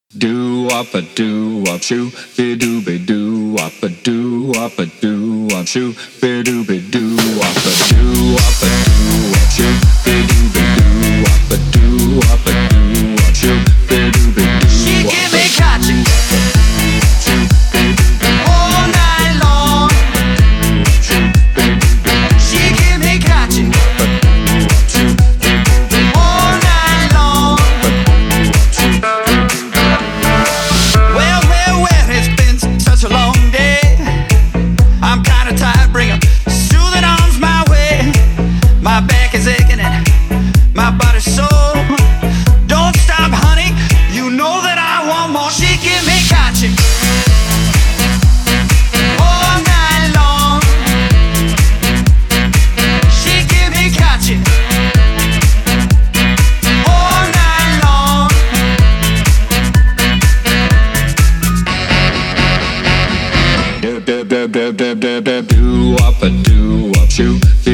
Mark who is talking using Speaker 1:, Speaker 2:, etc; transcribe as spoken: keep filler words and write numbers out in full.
Speaker 1: Do up a do up shoo, be do be do up a do up a do up shoo, be do be do up a do up a do up shoo, be do be do up a do up a do up shoo, be do be do.
Speaker 2: She give me catching all night long. She give me catching all night long. Well, well, well, it's been such a long day. I'm kinda tired, bring a soothing arms my way. My back is aching and my body's sore. Don't stop, honey, you know that I want more. She give me catching all night long. She give me catching all night long.
Speaker 1: Do do do do do do do do up a do up shoo.